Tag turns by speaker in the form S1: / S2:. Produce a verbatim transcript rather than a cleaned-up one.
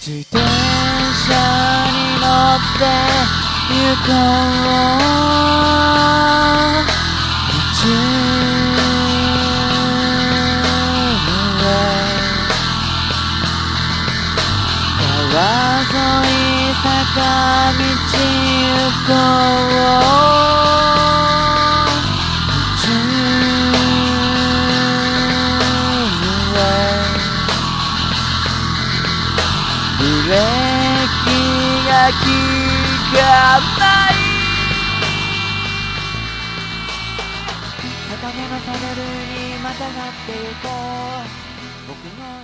S1: 自転車に乗って行こう道へ川沿い坂道行こうブレーキが効かない高めのパネルにまたがってゆこう僕の